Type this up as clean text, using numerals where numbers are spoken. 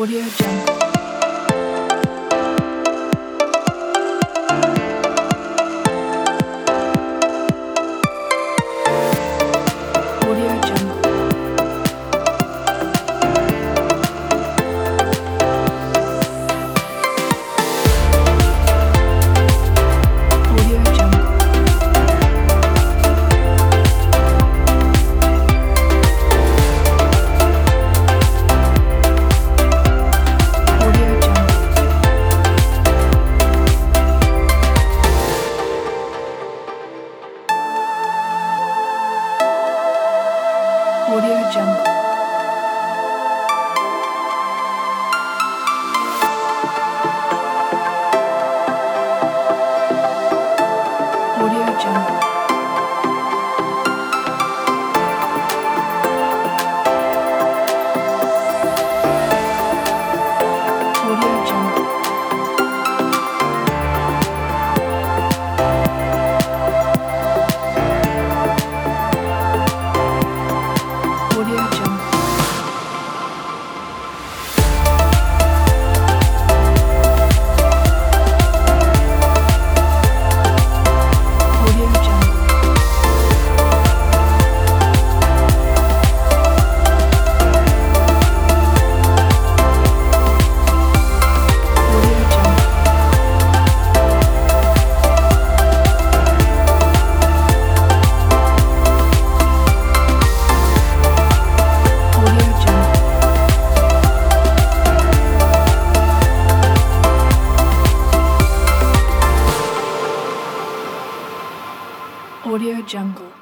Audio Jungle. Audio Jungle. Audio Jungle. Audio Jungle. Audio Jungle. Audio Jungle. Audio Jungle. Audio Jungle. Audio Jungle. Audio Jungle. Audio Jungle. Audio Jungle.